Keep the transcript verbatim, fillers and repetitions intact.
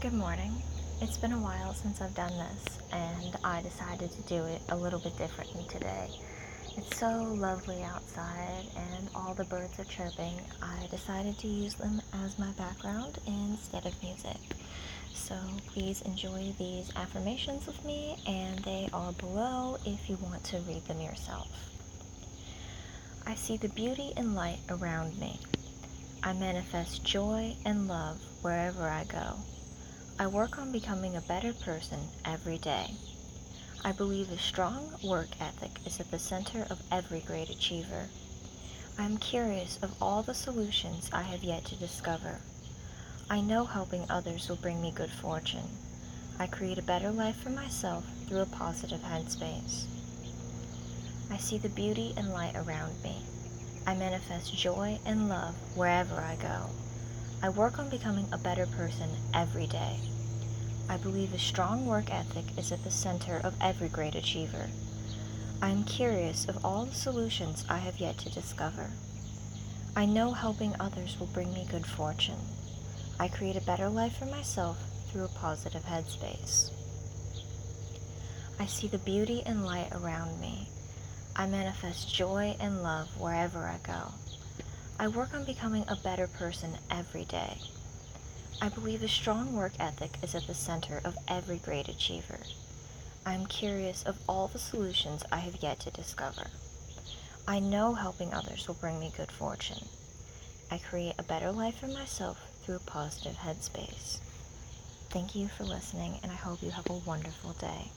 Good morning. It's been a while since I've done this, and I decided to do it a little bit differently today. It's so lovely outside, and all the birds are chirping. I decided to use them as my background instead of music. So please enjoy these affirmations with me, and they are below if you want to read them yourself. I see the beauty and light around me. I manifest joy and love wherever I go. I work on becoming a better person every day. I believe a strong work ethic is at the center of every great achiever. I am curious of all the solutions I have yet to discover. I know helping others will bring me good fortune. I create a better life for myself through a positive headspace. I see the beauty and light around me. I manifest joy and love wherever I go. I work on becoming a better person every day. I believe a strong work ethic is at the center of every great achiever. I am curious of all the solutions I have yet to discover. I know helping others will bring me good fortune. I create a better life for myself through a positive headspace. I see the beauty and light around me. I manifest joy and love wherever I go. I work on becoming a better person every day. I believe a strong work ethic is at the center of every great achiever. I am curious of all the solutions I have yet to discover. I know helping others will bring me good fortune. I create a better life for myself through a positive headspace. Thank you for listening, and I hope you have a wonderful day.